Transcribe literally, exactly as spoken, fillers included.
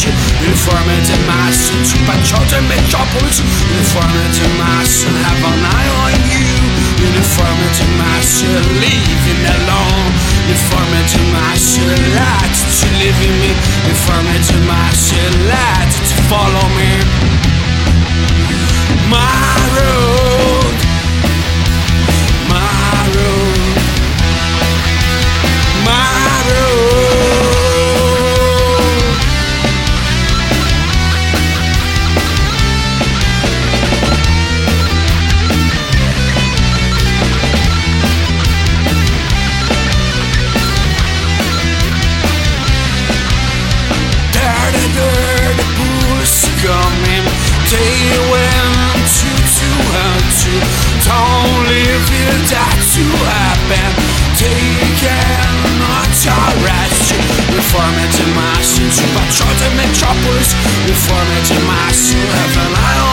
Uniformity mass into patriotic metropolis. Uniformity mass and have an eye on you. Uniformity mass, you're leaving alone. Uniformity mass, you're allowed to live in me. Uniformity mass, you're allowed to follow me. My road, my road, my road. Coming, they went to to her to. Don't leave it that to happen. They cannot arrest you. Reformity mass into patriotic metropolis. Reformity mass, you have an eye on